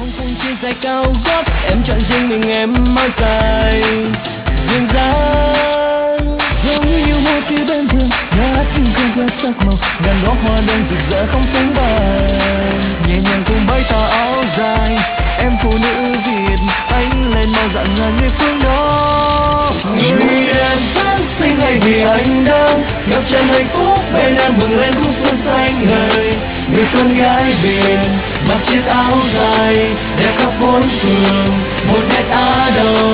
Không chia giày cao gót, em chọn riêng mình em áo dài duyên dáng, giống như hoa phía bên vườn ngát hương quét sắc màu, ngàn đóa hoa đen rực rỡ không sánh bằng. Nhẹ nhàng cùng bay tà áo dài, em phụ nữ Việt ánh lên màu dặn ngàn người phương đó. Người em rất xinh hay vì anh đang ngập tràn hạnh phúc bên em bừng lên khúc xuân xanh ngời. Người con gái biển mặc chiếc áo dài đẹp khắp bốn phường, một nét Á Đông.